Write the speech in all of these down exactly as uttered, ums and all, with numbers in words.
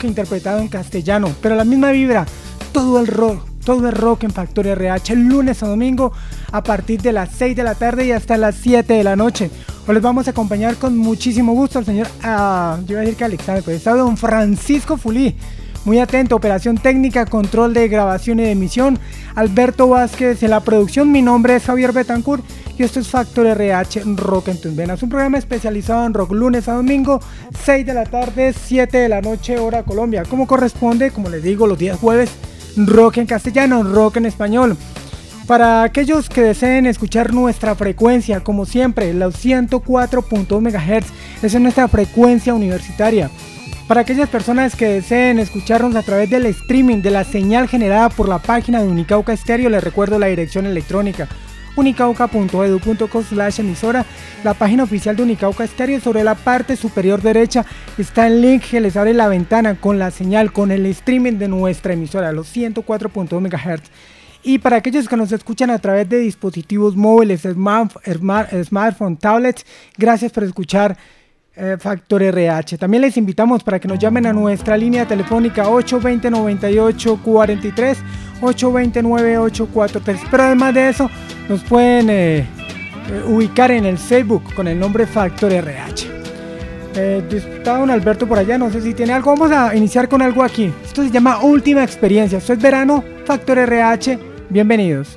rock interpretado en castellano, pero la misma vibra, todo el rock, todo el rock en Factoría R H, lunes a domingo a partir de las seis de la tarde y hasta las siete de la noche. Hoy les vamos a acompañar con muchísimo gusto al señor, uh, yo iba a decir que Alexander, pero está don Francisco Fulí, muy atento, operación técnica, control de grabación y de emisión, Alberto Vázquez en la producción. Mi nombre es Javier Betancourt y esto es Factoría R H Rock en tus venas, un programa especializado en rock lunes a domingo, seis de la tarde, siete de la noche, hora Colombia, como corresponde, como les digo, los días jueves, rock en castellano, rock en español. Para aquellos que deseen escuchar nuestra frecuencia, como siempre, los ciento cuatro punto dos megahertz, esa es nuestra frecuencia universitaria. Para aquellas personas que deseen escucharnos a través del streaming de la señal generada por la página de Unicauca Estéreo, les recuerdo la dirección electrónica unicauca punto edu punto co slash emisora. La página oficial de Unicauca Estéreo, sobre la parte superior derecha está el link que les abre la ventana con la señal, con el streaming de nuestra emisora, los ciento cuatro punto dos megahertz. Y para aquellos que nos escuchan a través de dispositivos móviles, smart, smart, smartphone, tablets, gracias por escuchar eh, Factor R H. También les invitamos para que nos llamen a nuestra línea telefónica ocho dos cero, nueve ocho cuatro tres, ocho dos cero, nueve ocho cuatro tres. Pero además de eso, nos pueden eh, eh, ubicar en el Facebook con el nombre Factor R H. Eh, está don Alberto por allá, no sé si tiene algo. Vamos a iniciar con algo aquí. Esto se llama Última Experiencia. Esto es verano, Factor R H. Bienvenidos.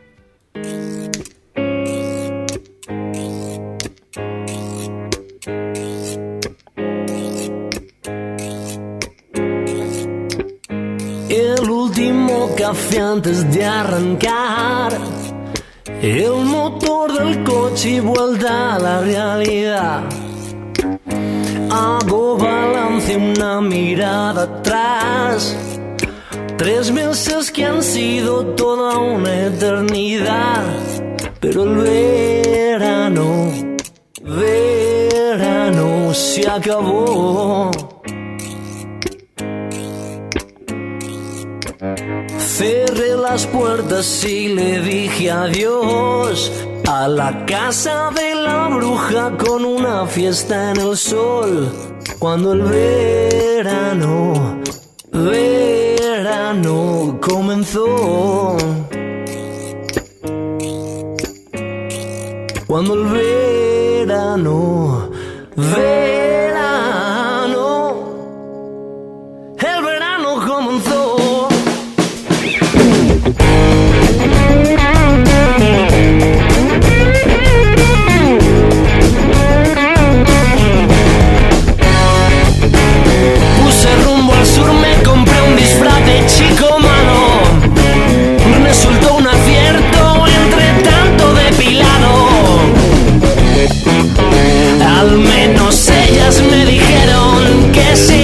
El último café antes de arrancar, el motor del coche y vuelta a la realidad. Hago balance, una mirada atrás. Tres meses que han sido toda una eternidad. Pero el verano, verano se acabó. Cerré las puertas y le dije adiós a la casa de la bruja con una fiesta en el sol. Cuando el verano, verano comenzó. Cuando el verano, verano, el verano comenzó. Chico malo, resultó un acierto entre tanto depilado. Al menos ellas me dijeron que sí.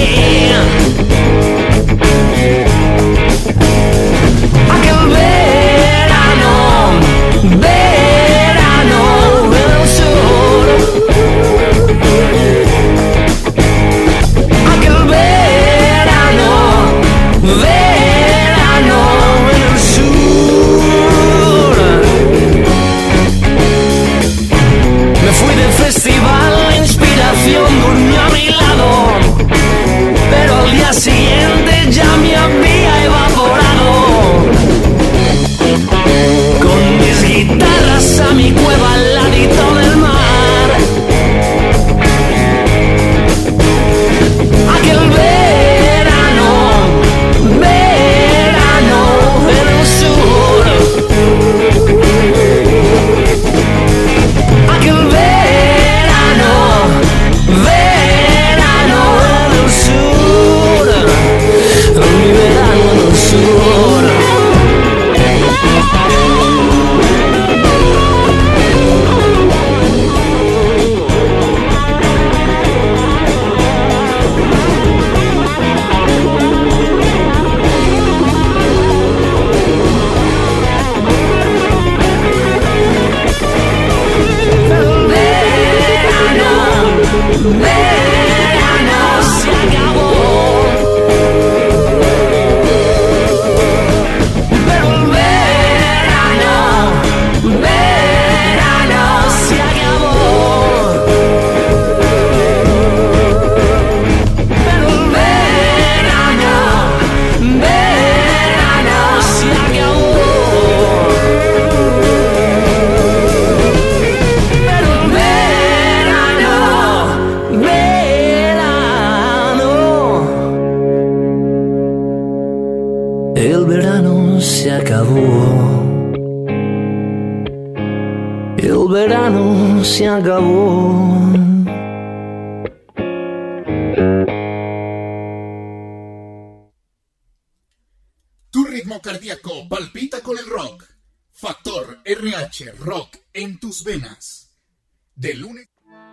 Aquel verano, verano en el sur. Aquel verano, verano en el sur. Me fui del festival, la inspiración durmió a mi lado, pero al día siguiente ya me había evaporado. Con mis guitarras a mi cueva al ladito del mar. Aquel verano, verano en el sur. Aquel verano, verano en el sur. acabó. El verano se acabó. Tu ritmo cardíaco palpita con el rock. Factor R H Rock en tus venas. De lunes.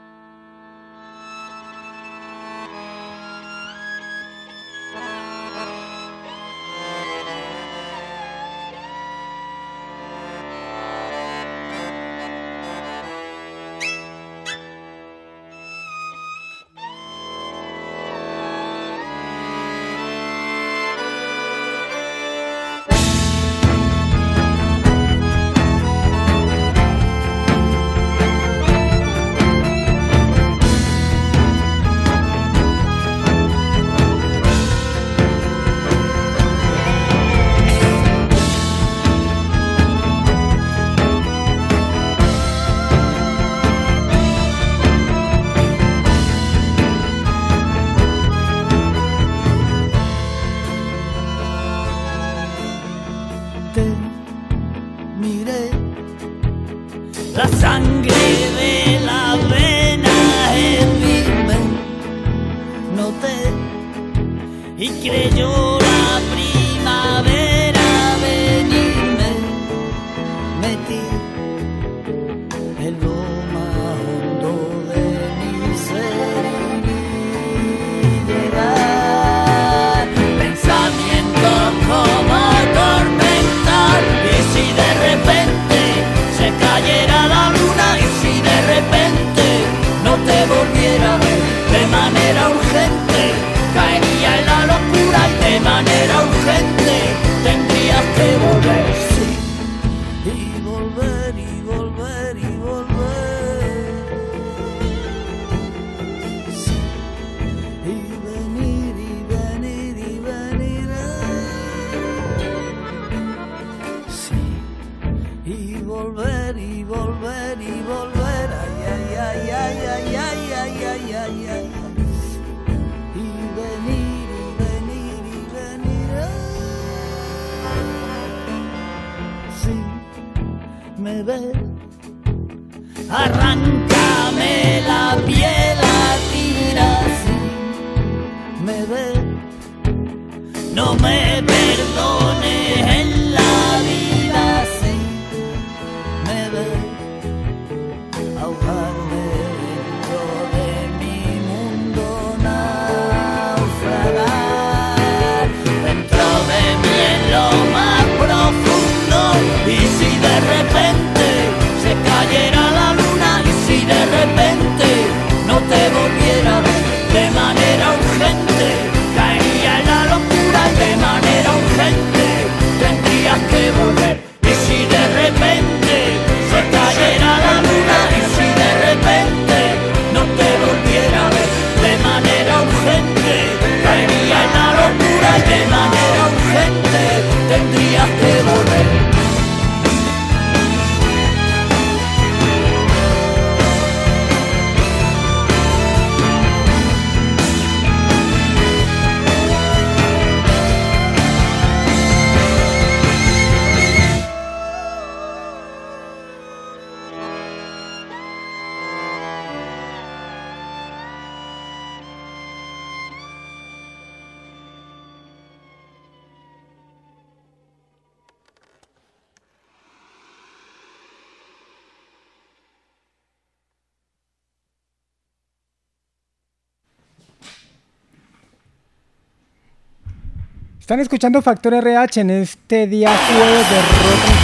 Están escuchando Factor R H en este día jueves de rock en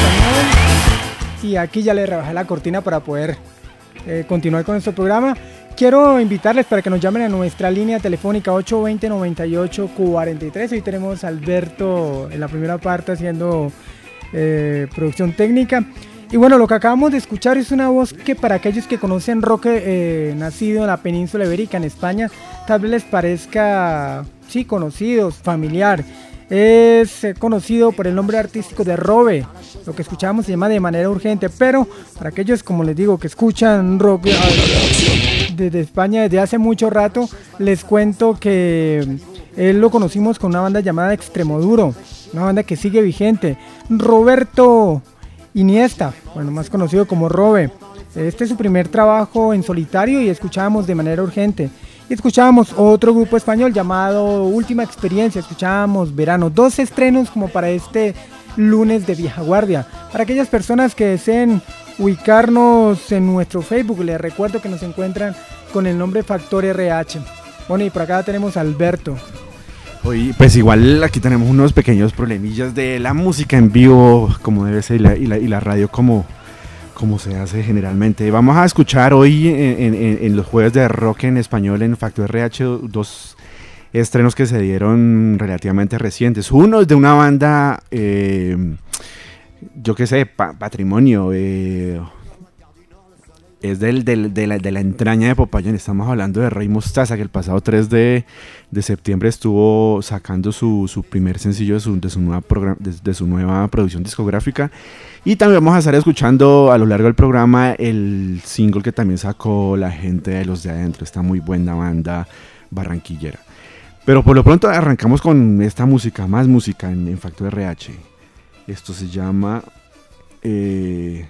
español. Y aquí ya le rebajé la cortina para poder eh, continuar con nuestro programa. Quiero invitarles para que nos llamen a nuestra línea telefónica ocho dos cero, nueve ocho cuatro tres. Hoy tenemos a Alberto en la primera parte haciendo eh, producción técnica. Y bueno, lo que acabamos de escuchar es una voz que para aquellos que conocen rock eh, nacido en la península ibérica, en España, tal vez les parezca, sí, conocido, familiar. Es eh, conocido por el nombre artístico de Robe. Lo que escuchamos se llama De Manera Urgente, pero para aquellos, como les digo, que escuchan rock eh, desde España desde hace mucho rato, les cuento que Él lo conocimos con una banda llamada Extremoduro, una banda que sigue vigente. Roberto Iniesta, bueno, más conocido como Robe. Este es su primer trabajo en solitario y escuchábamos De Manera Urgente. Y escuchábamos otro grupo español llamado Última Experiencia, escuchábamos Verano. Dos estrenos como para este lunes de vieja guardia. Para aquellas personas que deseen ubicarnos en nuestro Facebook, les recuerdo que nos encuentran con el nombre Factor R H. Bueno, y por acá tenemos a Alberto. Oye, pues igual aquí tenemos unos pequeños problemillas de la música en vivo, como debe ser, y la, y la, y la radio como, como se hace generalmente. Vamos a escuchar hoy en, en, en los jueves de rock en español en Factor R H dos estrenos que se dieron relativamente recientes. Uno es de una banda, eh, yo qué sé, pa- Patrimonio, eh, es del, del, de, la, de la entraña de Popayán. Estamos hablando de Rey Mostaza, que el pasado tres de septiembre estuvo sacando su, su primer sencillo de su, de, su nueva program, de, de su nueva producción discográfica. Y también vamos a estar escuchando a lo largo del programa el single que también sacó La Gente de los de Adentro, esta muy buena banda barranquillera. Pero por lo pronto arrancamos con esta música, más música en, en Factor R H. Esto se llama... Eh,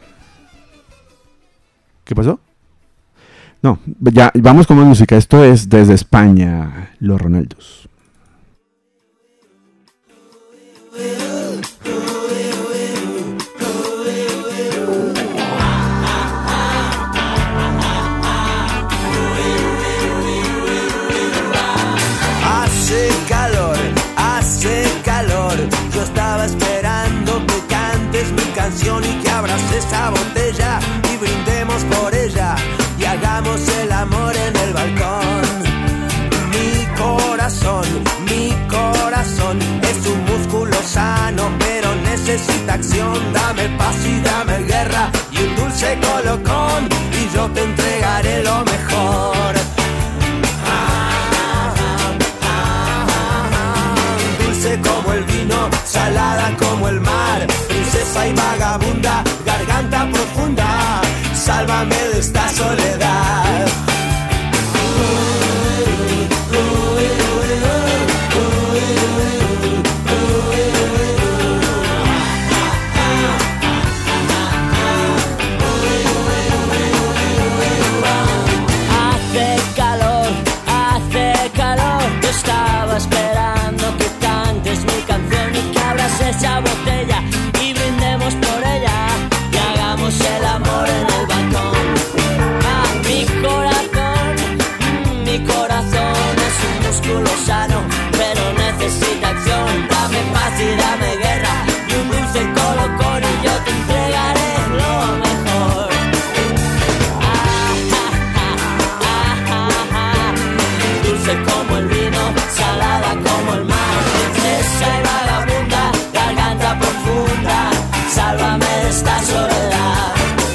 ¿Qué pasó? No, ya vamos con más música. Esto es desde España, Los Ronaldos. Hace calor, hace calor. Yo estaba esperando que cantes mi canción y que abras esa botella y brindemos por ella y hagamos el amor en el balcón. Mi corazón, mi corazón es un músculo sano, pero necesita acción. Dame paz y dame guerra y un dulce colocón y yo te entregaré lo mejor. Como el vino, salada como el mar, princesa y vagabunda, garganta profunda, sálvame de esta soledad. Hace calor, hace calor, yo estaba esperando que cantes mi canción y que abras esa botella y brindemos por ella y hagamos el amor en el balcón. Ah, mi corazón, mm, mi corazón es un músculo sano, pero necesita acción. Dame paz y dame guerra y un dulce colocón y yo te entregaré lo mejor. Ah, ah, ah, ah, ah, ah. Dulce como el vino, salada como el mar, princesa y vagabunda, garganta profunda, sálvame de esta soledad.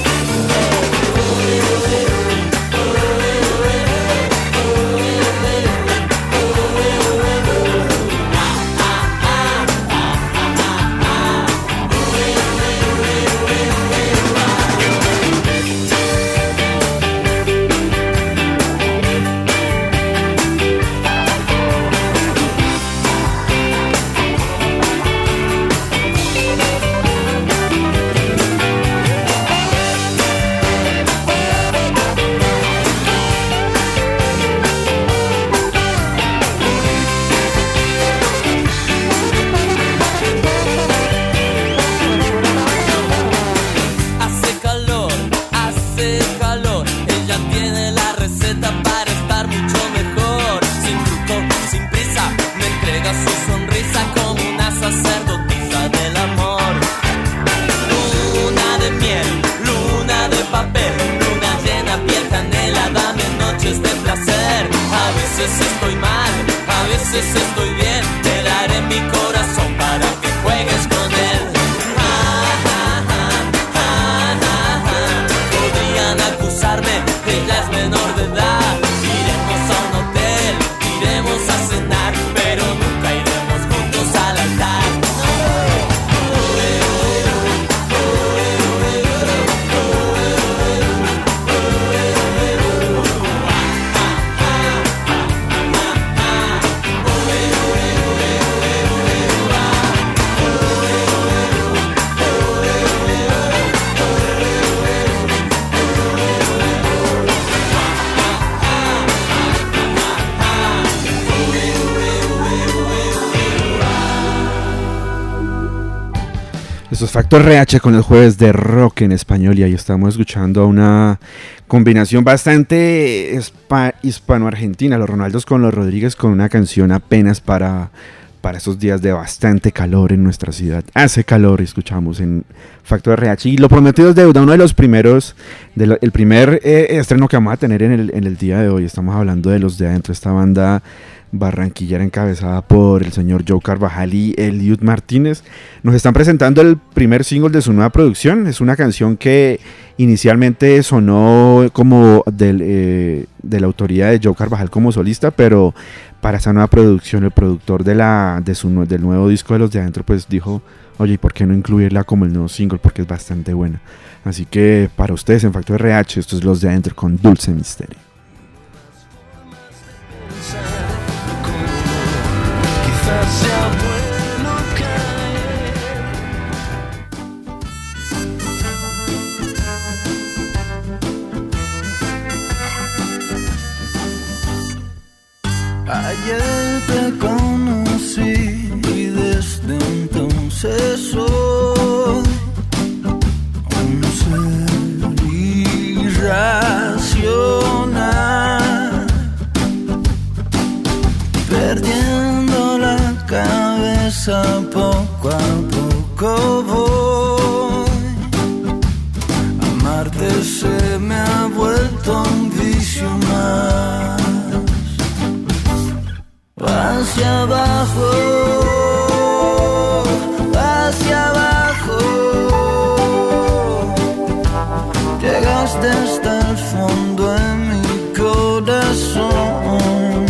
Estoy mal, a veces estoy bien, te daré mi corazón para que juegues con él. Ah, ah, ah, ah, ah, ah. Podrían acusarme, ella es menor de edad. Iremos a un hotel, iremos a cenar, pero nunca iremos juntos al altar. Esto es Factor R H con el jueves de rock en español y ahí estamos escuchando una combinación bastante hispano-argentina, los Ronaldos con los Rodríguez con una canción apenas para, para esos días de bastante calor en nuestra ciudad. Hace calor, escuchamos en Factor R H y lo prometido es deuda, uno de los primeros, de lo, el primer eh, estreno que vamos a tener en el, en el día de hoy. Estamos hablando de Los de Adentro, esta banda barranquillera encabezada por el señor Joe Carvajal y Eliud Martínez. Nos están presentando el primer single de su nueva producción. Es una canción que inicialmente sonó como del, eh, de la autoría de Joe Carvajal como solista, pero para esa nueva producción el productor de la, de su, del nuevo disco de Los de Adentro pues dijo, oye, ¿y por qué no incluirla como el nuevo single? Porque es bastante buena. Así que para ustedes en Factor R H, esto es Los de Adentro con Dulce Misterio. Sea bueno caer. Ayer te conocí y desde entonces soy un ser irracional, perdiendo la cabeza poco a poco voy. Amarte se me ha vuelto un vicio más. Hacia abajo, hacia abajo, llegaste hasta el fondo en mi corazón.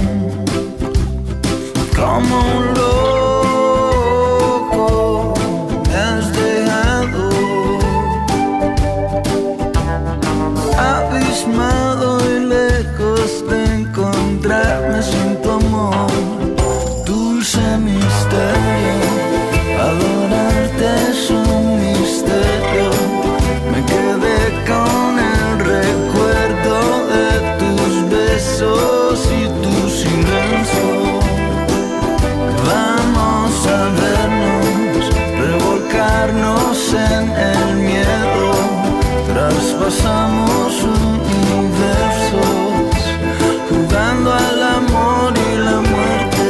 Como un loco me has dejado, abismado y lejos de encontrarme sin tu amor. Dulce misterio, adorarte es un misterio. Me quedé con el recuerdo de tus besos y tu silencio. Vamos a vernos, revolcarnos en el miedo. Traspasamos universos, jugando al amor y la muerte.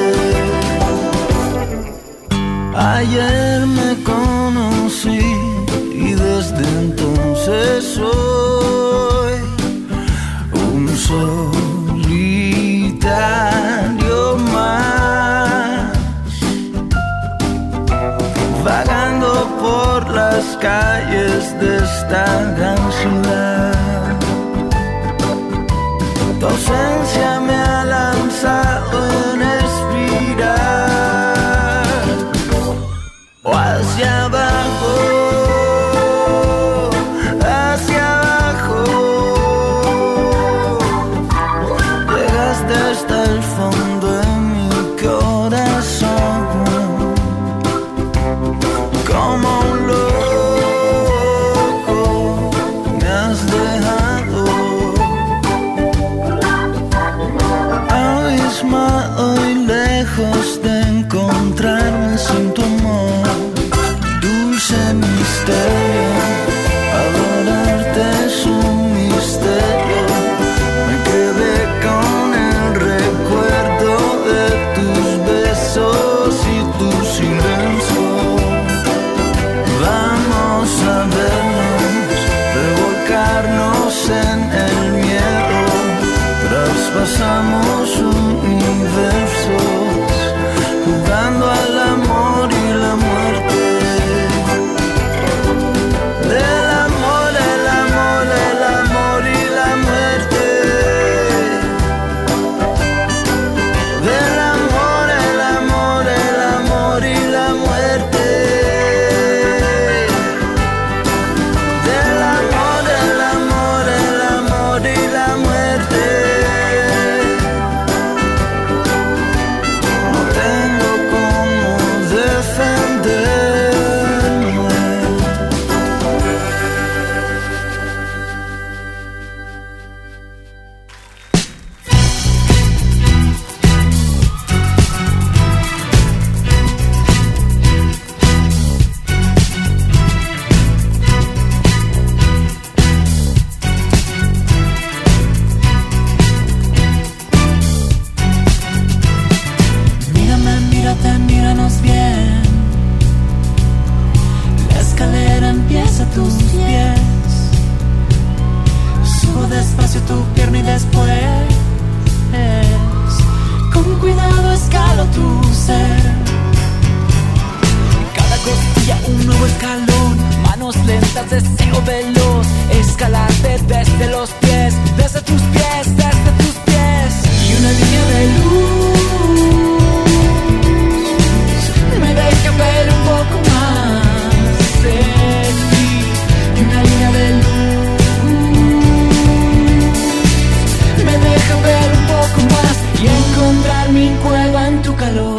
Ayer me conocí y desde entonces soy un solitario más, vagando por las calles de esta gran ciudad. Tu ausencia me ha lanzado en espiral, o hacia abajo, hacia abajo, llegaste hasta el fondo de mi corazón. Como un loco me has dejado, escalón, manos lentas, deseo veloz, escalarte desde los pies, desde tus pies, desde tus pies. Y una línea de luz me deja ver un poco más de ti. Y una línea de luz me deja ver un poco más y encontrar mi cueva en tu calor.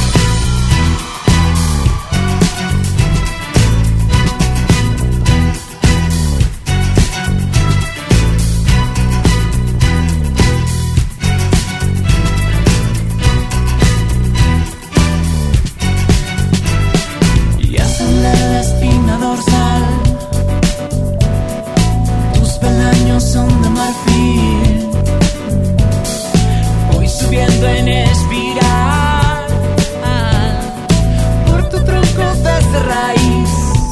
Son de marfil, voy subiendo en espiral por tu tronco desde raíz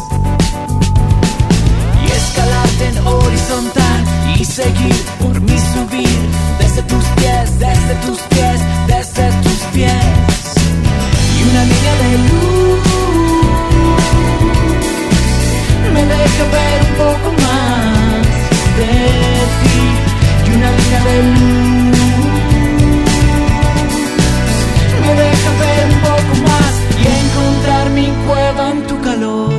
y escalarte en horizontal y seguir por mi subir desde tus pies, desde tus pies, desde tus pies. Y una línea de luz me deja ver un poco más de ti. Y una línea de luz me deja ver un poco más y encontrar mi cueva en tu calor.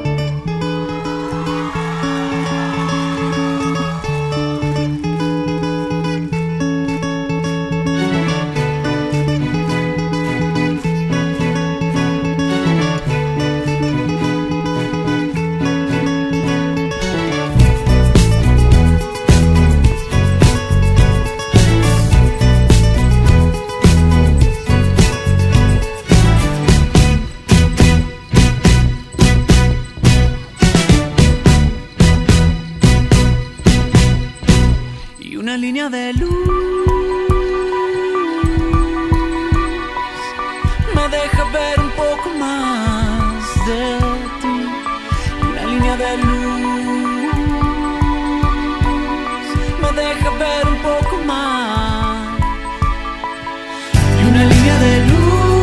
Una línea de luz me deja ver un poco más de ti. Una línea de luz me deja ver un poco más. Y una línea de luz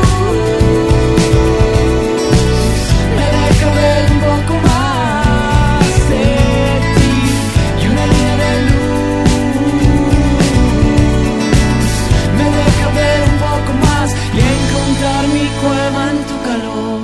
me deja ver un poco más de ti. Y una línea de luz y encontrar mi cueva en tu calor.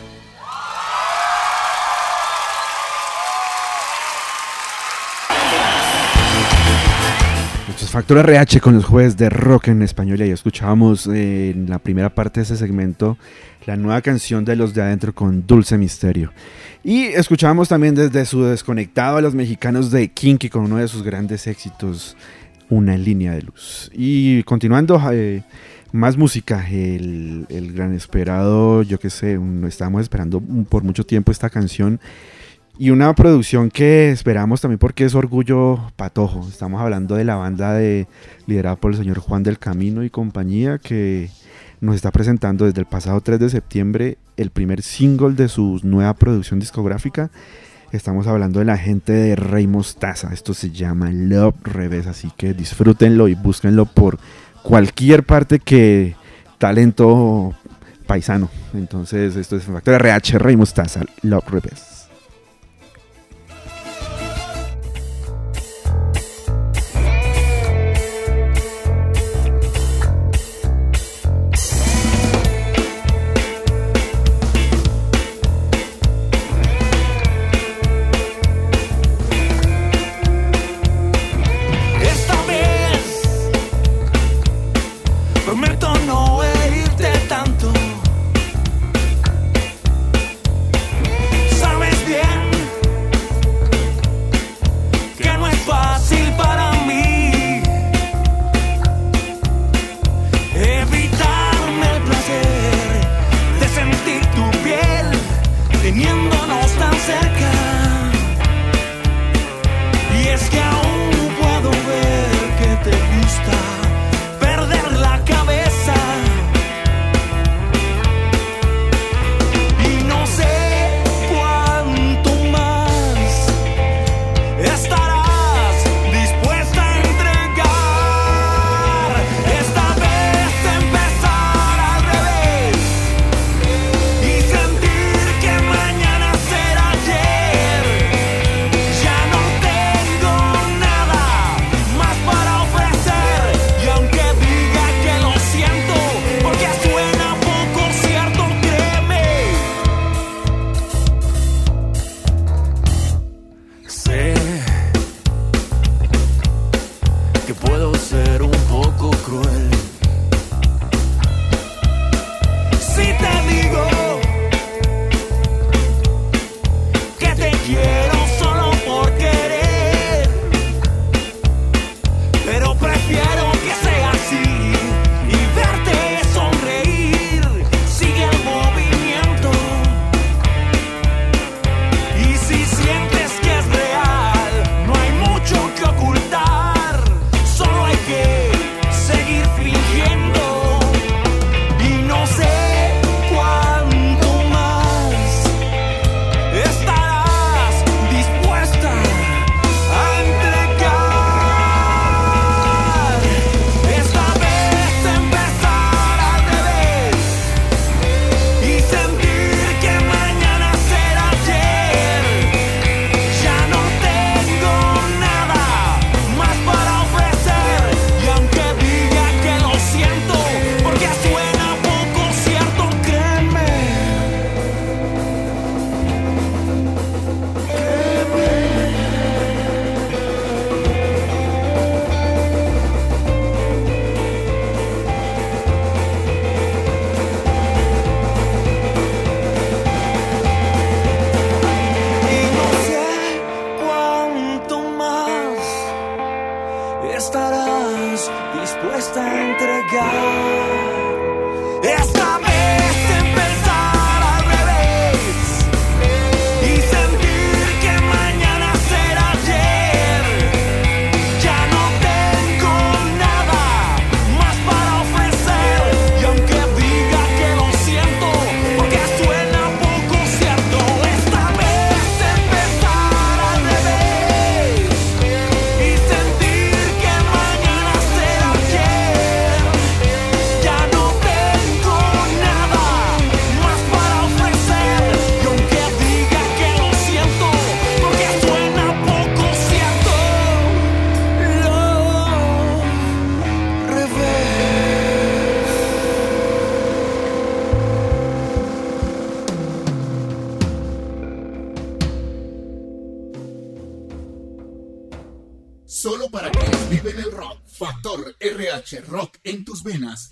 Esto es Factor R H con los jueves de rock en español. Y ahí escuchábamos eh, en la primera parte de ese segmento la nueva canción de Los de Adentro con Dulce Misterio. Y escuchábamos también desde su Desconectado a los mexicanos de Kinky con uno de sus grandes éxitos, Una línea de luz. Y continuando, eh, más música, el, el gran esperado, yo qué sé, un, estábamos esperando por mucho tiempo esta canción y una producción que esperamos también porque es Orgullo Patojo. Estamos hablando de la banda de, liderada por el señor Juan del Camino y compañía, que nos está presentando desde el pasado tres de septiembre el primer single de su nueva producción discográfica. Estamos hablando de la gente de Rey Mostaza. Esto se llama Love Revés, así que disfrútenlo y búsquenlo por cualquier parte que talento paisano. Entonces esto es Factor R H, Rey Mostaza, Love Revés. ¿Sabes? Solo para quienes viven el rock. Factor R H, rock en tus venas.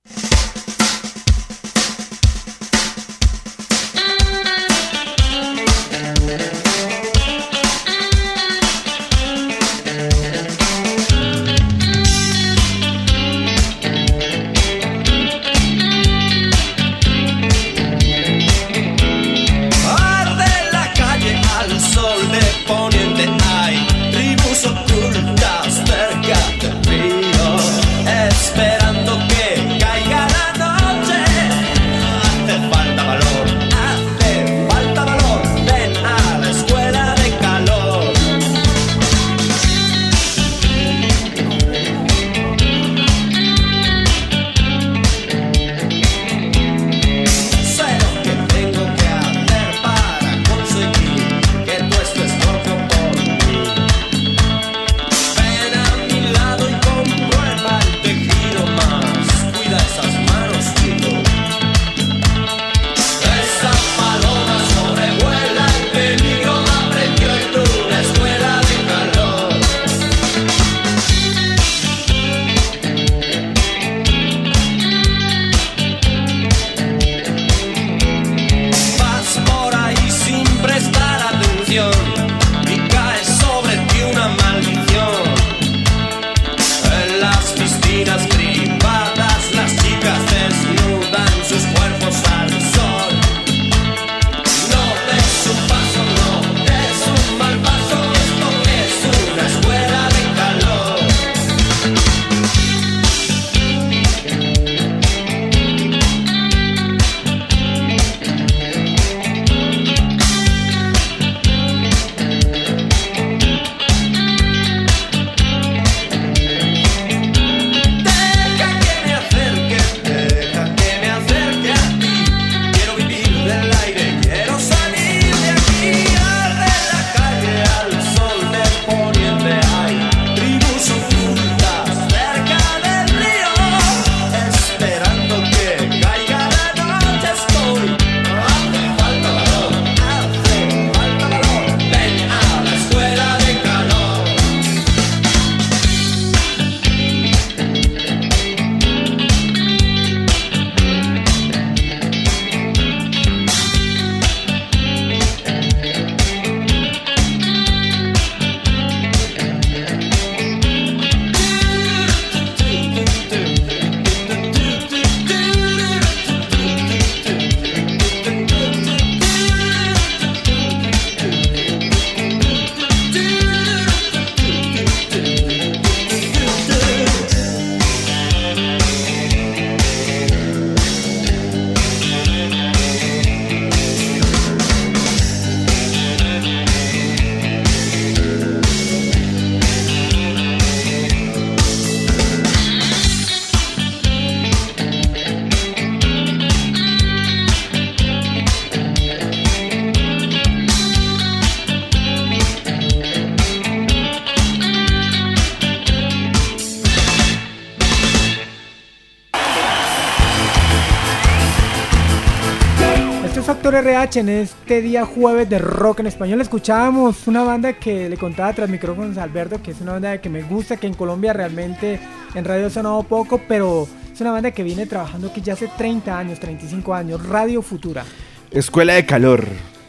Factor R H en este día jueves de rock en español. Escuchábamos una banda que le contaba tras micrófonos a Alberto, que es una banda que me gusta, que en Colombia realmente en radio ha sonado poco, pero es una banda que viene trabajando aquí ya hace treinta años, treinta y cinco años, Radio Futura. Escuela de Calor,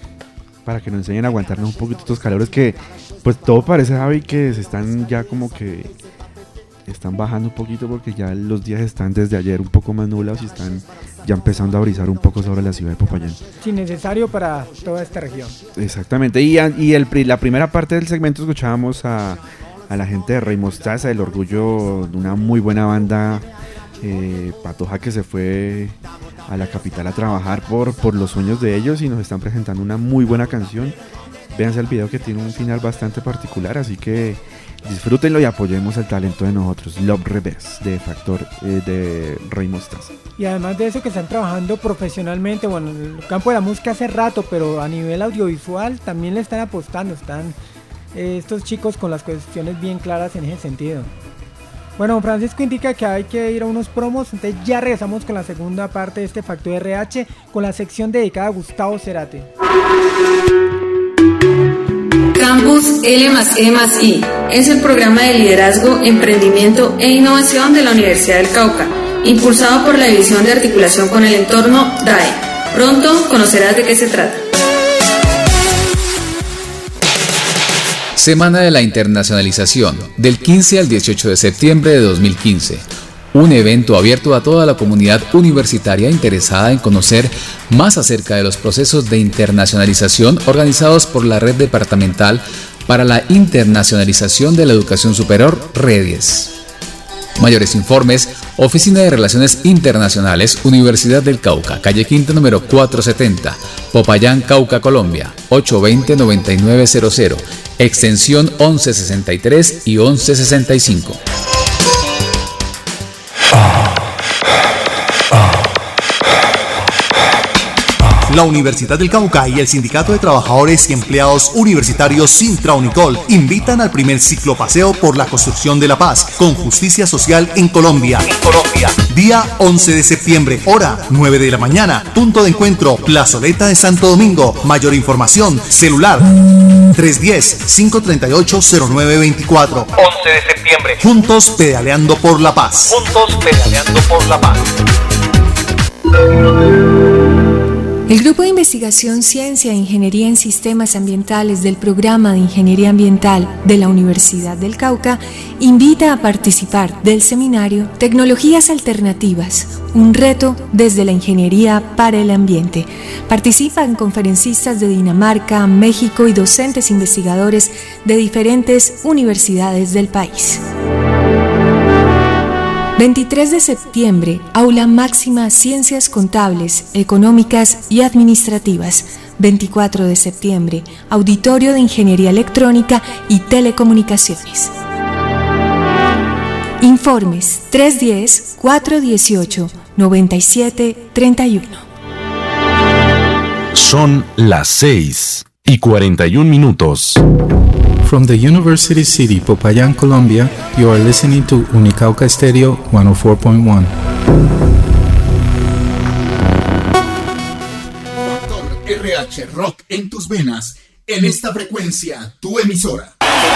para que nos enseñen a aguantarnos un poquito estos calores que pues todo parece, Javi, que se están ya como que están bajando un poquito, porque ya los días están desde ayer un poco más nublados y están ya empezando a brisar un poco sobre la ciudad de Popayán. Sí, necesario para toda esta región. Exactamente, y, y el, la primera parte del segmento escuchábamos a, a la gente de Rey Mostaza, el orgullo de una muy buena banda eh, patoja que se fue a la capital a trabajar por, por los sueños de ellos, y nos están presentando una muy buena canción. Véanse el video, que tiene un final bastante particular, así que disfrútenlo y apoyemos el talento de nosotros. Love Revés de Factor eh, de Rey Mostaza. Y además de eso, que están trabajando profesionalmente, bueno, en el campo de la música hace rato, pero a nivel audiovisual también le están apostando, están eh, estos chicos con las cuestiones bien claras en ese sentido. Bueno, Francisco indica que hay que ir a unos promos, entonces ya regresamos con la segunda parte de este Factor R H, con la sección dedicada a Gustavo Cerati. Campus L más E más I es el programa de liderazgo, emprendimiento e innovación de la Universidad del Cauca, impulsado por la División de Articulación con el Entorno D A E. Pronto conocerás de qué se trata. Semana de la Internacionalización, del quince al dieciocho de septiembre de dos mil quince. Un evento abierto a toda la comunidad universitaria interesada en conocer más acerca de los procesos de internacionalización organizados por la Red Departamental para la Internacionalización de la Educación Superior, REDIES. Mayores informes, Oficina de Relaciones Internacionales, Universidad del Cauca, calle Quinta número cuatrocientos setenta, Popayán, Cauca, Colombia, ocho dos cero, nueve nueve cero cero, extensión once sesenta y tres y once sesenta y cinco. La Universidad del Cauca y el Sindicato de Trabajadores y Empleados Universitarios Sintra-Unicol invitan al primer ciclopaseo por la construcción de la paz con justicia social en Colombia. En Colombia. Día once de septiembre, hora nueve de la mañana. Punto de encuentro, Plazoleta de Santo Domingo. Mayor información, celular tres uno cero, cinco tres ocho, cero nueve dos cuatro. once de septiembre. Juntos pedaleando por la paz. Juntos pedaleando por la paz. El Grupo de Investigación Ciencia e Ingeniería en Sistemas Ambientales del Programa de Ingeniería Ambiental de la Universidad del Cauca invita a participar del seminario Tecnologías Alternativas, un reto desde la ingeniería para el ambiente. Participan conferencistas de Dinamarca, México y docentes investigadores de diferentes universidades del país. veintitrés de septiembre, Aula Máxima Ciencias Contables, Económicas y Administrativas. veinticuatro de septiembre, Auditorio de Ingeniería Electrónica y Telecomunicaciones. Informes tres uno cero, cuatro uno ocho, nueve siete tres uno. Son las seis y cuarenta y un minutos. From the University City, Popayán, Colombia, you are listening to Unicauca Stereo ciento cuatro punto uno. Factor R H Rock en tus venas, en esta frecuencia, tu emisora.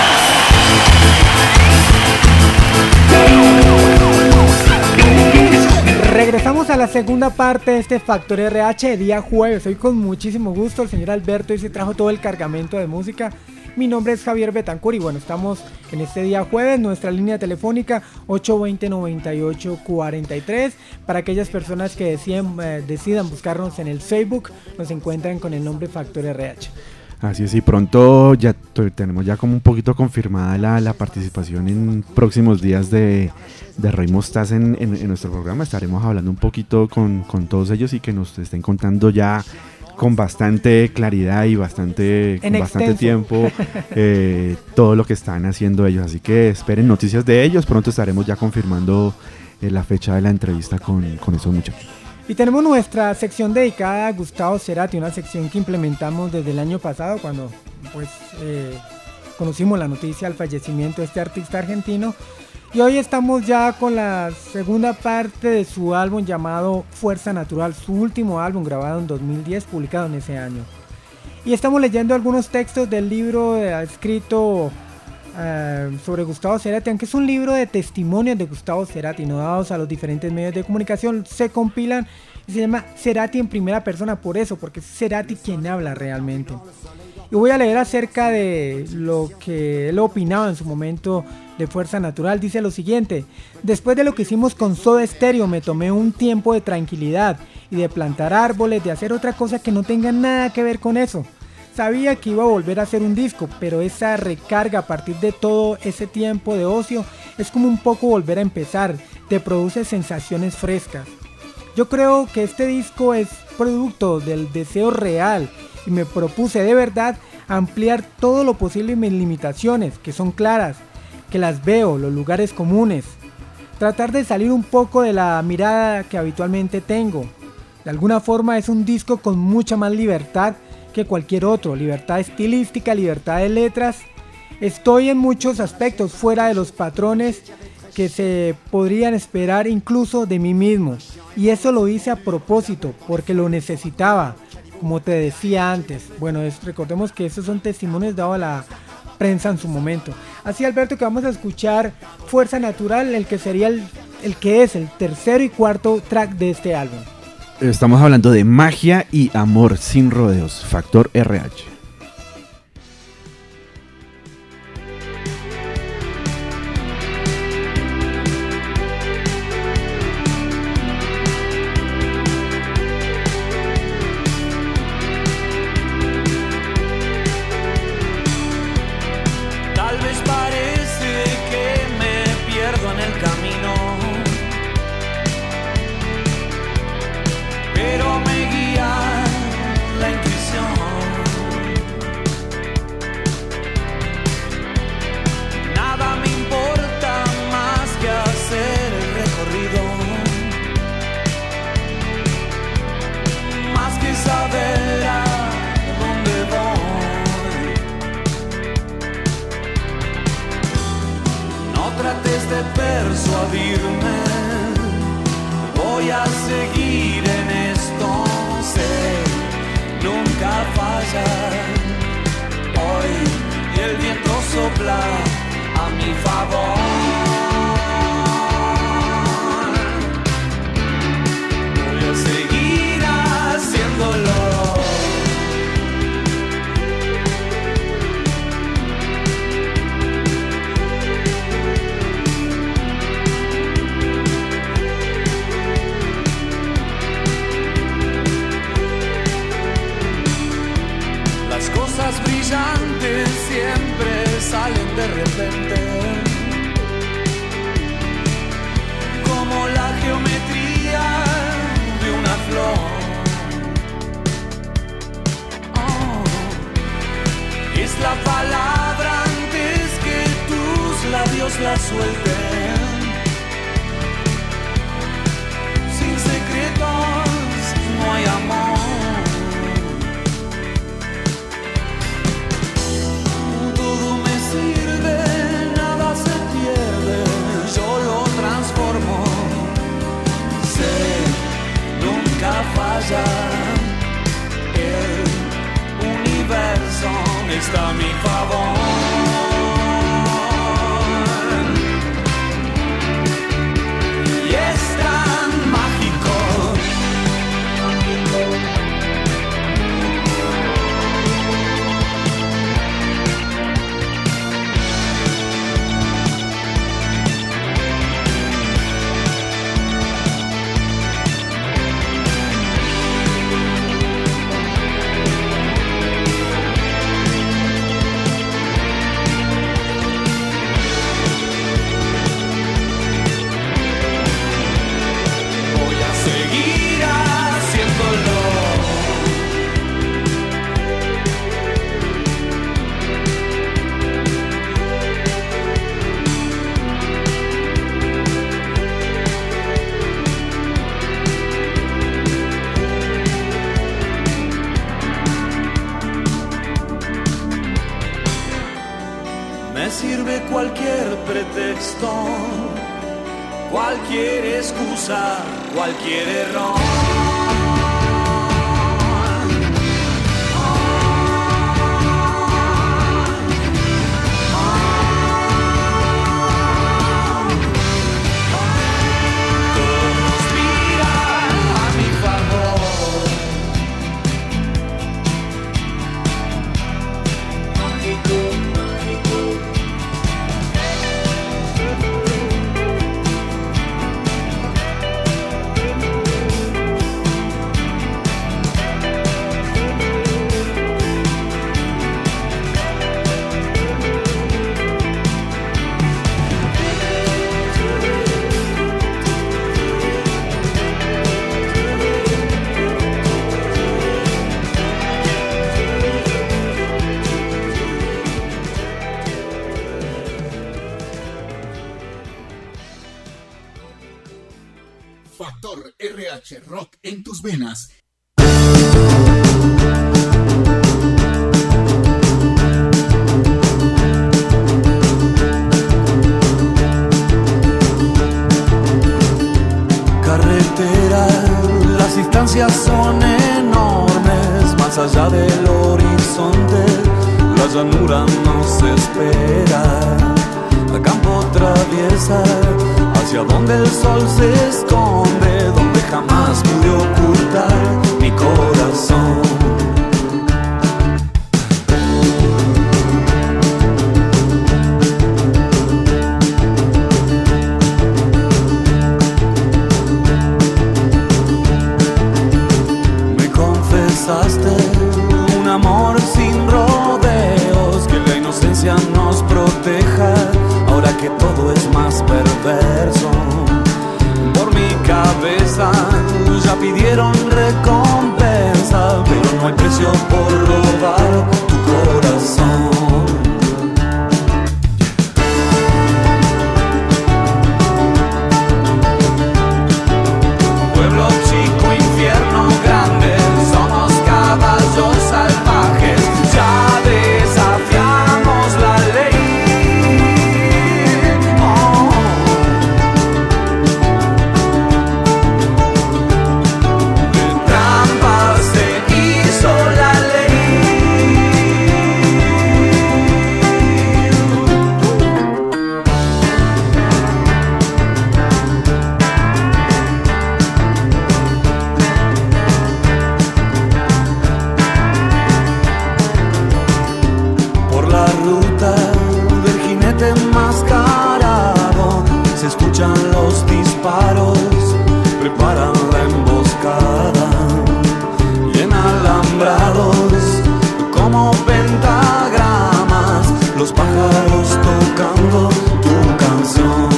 Regresamos a la segunda parte de este Factor R H, día jueves. Hoy con muchísimo gusto, el señor Alberto hoy se trajo todo el cargamento de música. Mi nombre es Javier Betancourt y bueno, estamos en este día jueves, nuestra línea telefónica ocho dos cero, nueve ocho cuatro tres. Para aquellas personas que deciden, eh, decidan buscarnos en el Facebook, nos encuentran con el nombre Factor R H. Así es, y pronto ya t- tenemos ya como un poquito confirmada la, la participación en próximos días de, de Rey Mostaz en, en, en nuestro programa. Estaremos hablando un poquito con, con todos ellos y que nos estén contando ya con bastante claridad y bastante, con bastante tiempo eh, todo lo que están haciendo ellos, así que esperen noticias de ellos. Pronto estaremos ya confirmando eh, la fecha de la entrevista con, con esos muchachos. Y tenemos nuestra sección dedicada a Gustavo Cerati, una sección que implementamos desde el año pasado cuando pues eh, conocimos la noticia del fallecimiento de este artista argentino. Y hoy estamos ya con la segunda parte de su álbum llamado Fuerza Natural, su último álbum grabado en dos mil diez, publicado en ese año. Y estamos leyendo algunos textos del libro eh, escrito eh, sobre Gustavo Cerati, aunque es un libro de testimonios de Gustavo Cerati, no dados a los diferentes medios de comunicación, se compilan y se llama Cerati en primera persona, por eso, porque es Cerati quien habla realmente. Y voy a leer acerca de lo que él opinaba en su momento de Fuerza Natural. Dice lo siguiente: después de lo que hicimos con Soda Stereo, me tomé un tiempo de tranquilidad y de plantar árboles, de hacer otra cosa que no tenga nada que ver con eso. Sabía que iba a volver a hacer un disco, pero esa recarga a partir de todo ese tiempo de ocio es como un poco volver a empezar, te produce sensaciones frescas. Yo creo que este disco es producto del deseo real y me propuse de verdad ampliar todo lo posible mis limitaciones, que son claras, que las veo, los lugares comunes. Tratar de salir un poco de la mirada que habitualmente tengo. De alguna forma es un disco con mucha más libertad que cualquier otro, libertad estilística, libertad de letras. Estoy en muchos aspectos fuera de los patrones que se podrían esperar incluso de mí mismo, y eso lo hice a propósito porque lo necesitaba. como te decía antes. Bueno, es, recordemos que estos son testimonios dados a la prensa en su momento. Así, Alberto, que vamos a escuchar Fuerza Natural, el que sería el, el que es el tercero y cuarto track de este álbum. Estamos hablando de Magia y Amor sin rodeos, Factor R H. Persuadirme, voy a seguir en esto, sé, nunca fallar. Hoy el viento sopla a mi favor. Voy a seguir haciéndolo. Cosas brillantes siempre salen de repente, como la geometría de una flor. Oh, es la palabra antes que tus labios la suelten. Sin secretos no hay amor. Falla, el universo está a mi favor. Y es tan mágico. Cualquier pretexto, cualquier excusa, cualquier error. Factor R H Rock en tus venas. Carretera, las distancias son enormes. más allá del horizonte, la llanura nos espera. A campo traviesa, hacia donde el sol se esconde, donde jamás pude ocultar mi corazón. Un amor sin rodeos, que la inocencia nos proteja, ahora que todo es más perverso. Por mi cabeza ya pidieron recompensa, pero no hay precio por robar tu corazón. Pueblo chico, infierno grande, caballos salvajes, ya desafiamos la ley. Oh. De trampas se hizo la enmascarado, se escuchan los disparos, preparan la emboscada y en alambrados como pentagramas, los pájaros tocando tu canción.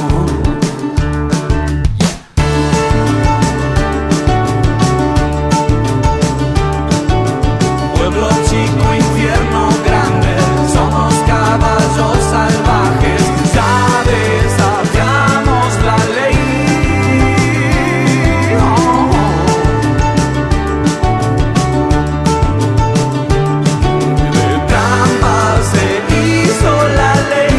Pueblo chico, infierno grande, somos caballos salvajes, ya desafiamos la ley. Oh. De trampas se hizo la ley.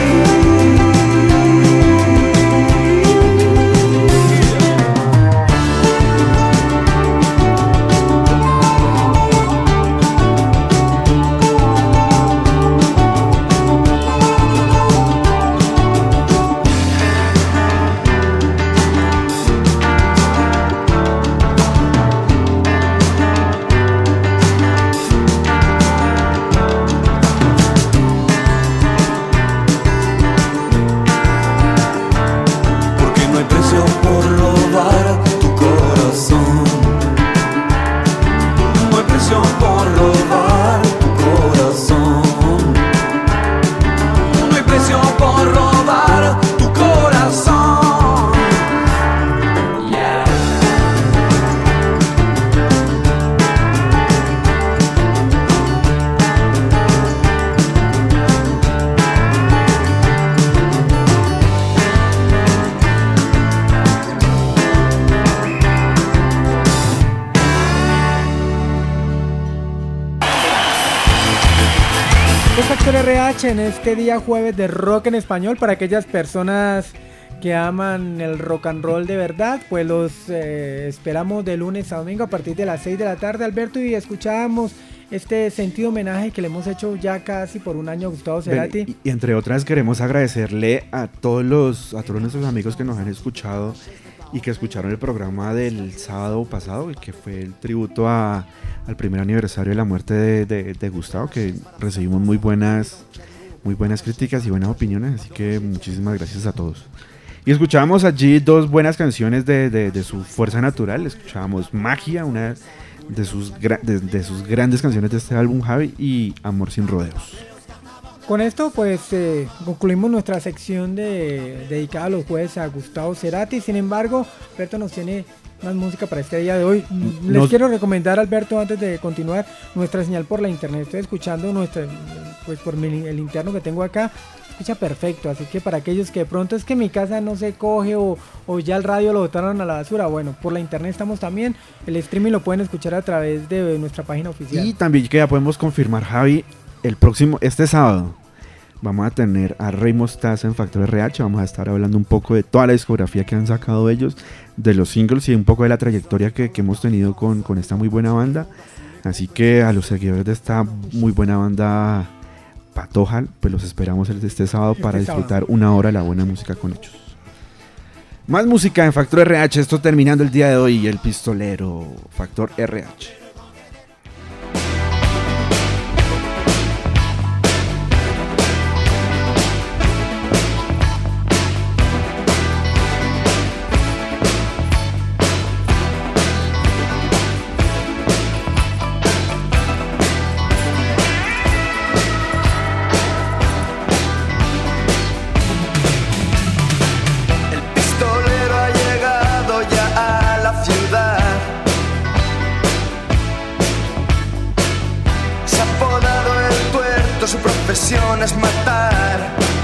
Porque no hay precio por robar tu corazón. No hay precio por robar tu corazón. No hay precio por robar tu corazón. Yeah. Es Factor R H en este día jueves de rock en español para aquellas personas que aman el rock and roll de verdad, pues los eh, esperamos de lunes a domingo a partir de las seis de la tarde, Alberto, y escuchábamos este sentido homenaje que le hemos hecho ya casi por un año a Gustavo Cerati. Y, y entre otras queremos agradecerle a todos los a todos nuestros amigos que nos han escuchado y que escucharon el programa del sábado pasado, que fue el tributo a, al primer aniversario de la muerte de, de, de Gustavo, que recibimos muy buenas, muy buenas críticas y buenas opiniones, así que muchísimas gracias a todos. Y escuchábamos allí dos buenas canciones de, de, de su fuerza natural. Escuchábamos Magia, una de sus, de, de sus grandes canciones de este álbum, Javi, y Amor sin rodeos. Con esto pues eh, concluimos nuestra sección de, dedicada a los jueves a Gustavo Cerati. Sin embargo, Alberto nos tiene más música para este día de hoy. Les nos... quiero recomendar, Alberto, antes de continuar, nuestra señal por la internet. Estoy escuchando nuestra, pues por mi, el interno que tengo acá, escucha perfecto, así que para aquellos que de pronto es que mi casa no se coge o, o ya el radio lo botaron a la basura, bueno, por la internet estamos también, el streaming lo pueden escuchar a través de nuestra página oficial. Y también que ya podemos confirmar, Javi, el próximo, este sábado, vamos a tener a Rey Mostaza en Factor R H. Vamos a estar hablando un poco de toda la discografía que han sacado ellos, de los singles y un poco de la trayectoria que, que hemos tenido con, con esta muy buena banda. Así que a los seguidores de esta muy buena banda Patojal, pues los esperamos este sábado este para disfrutar sábado. una hora de la buena música con ellos. Más música en Factor R H, esto terminando el día de hoy, el pistolero Factor R H. Su profesión es matar.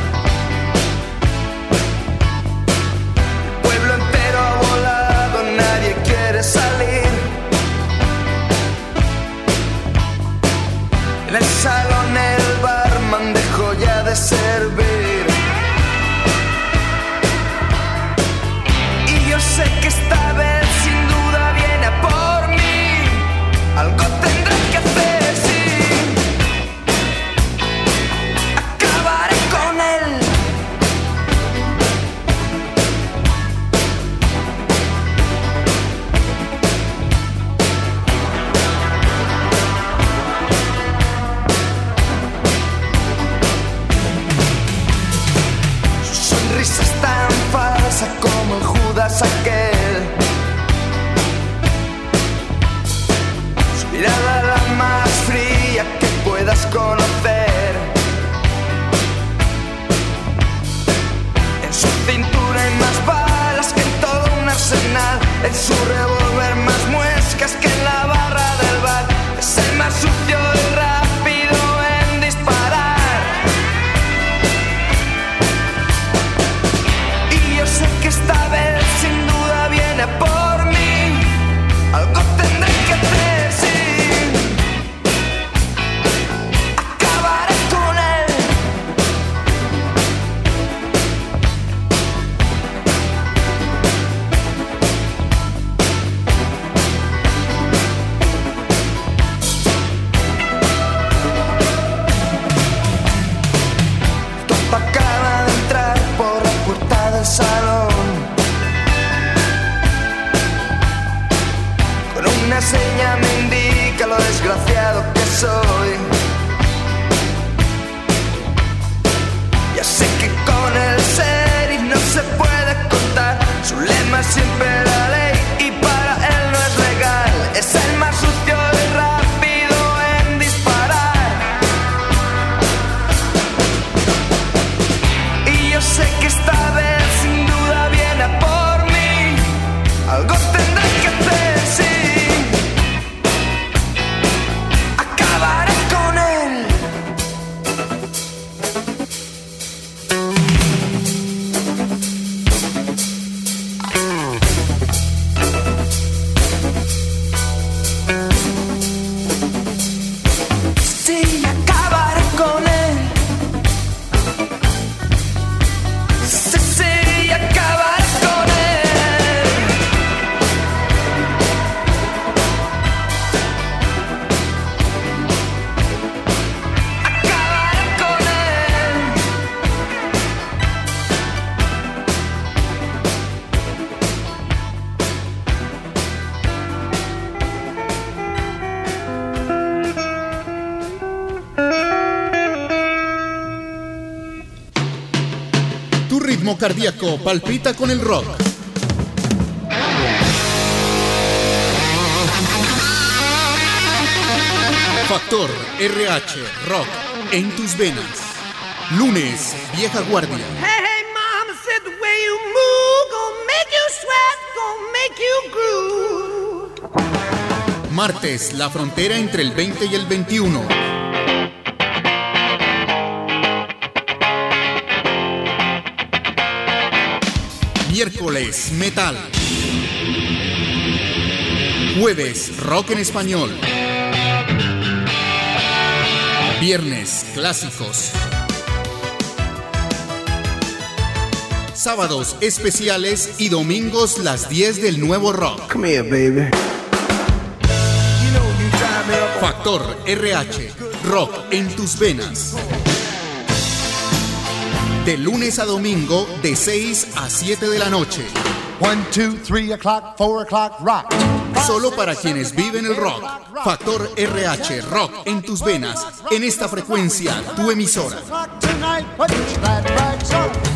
El pueblo entero ha volado, nadie quiere salir. En el salón el barman dejó ya de servir. Y yo sé que esta vez sin duda viene a por mí. Algo tendré que hacer. Como el Judas aquel, su mirada la más fría que puedas conocer. En su cintura hay más balas que en todo un arsenal. En su revólver más muescas que en la barra del bar. Es el más sucio y rápido en disparar. Sé que esta vez sin duda viene por mí. Algo tendré que hacer, sí. Acabaré con él. Topa acaba de entrar por la puerta del salón. Una seña me indica lo desgraciado que soy. Ya sé que con el ser y no se puede contar. Su lema es siempre la ley y para él no es legal. Es el más sucio y rápido en disparar. Y yo sé que esta vez sin duda viene a por mí. Algo tendré que hacer, sí. ritmo cardíaco palpita con el rock. Factor R H Rock en tus venas. Lunes, Vieja Guardia. Hey, hey, mama said the way you move gonna make you sweat, gonna make you groove. Martes, la frontera entre el veinte y el veintiuno. Miércoles, metal. Jueves, rock en español. Viernes, clásicos. Sábados, especiales y domingos, las diez del nuevo rock. Come here, baby. You know you drive me up Factor R H, rock en tus venas. De lunes a domingo, de seis a siete de la noche. one, two, three o'clock, four o'clock, rock. Solo para quienes viven el rock. Factor R H, rock en tus venas. En esta frecuencia, tu emisora. Tonight, put your glad rags on.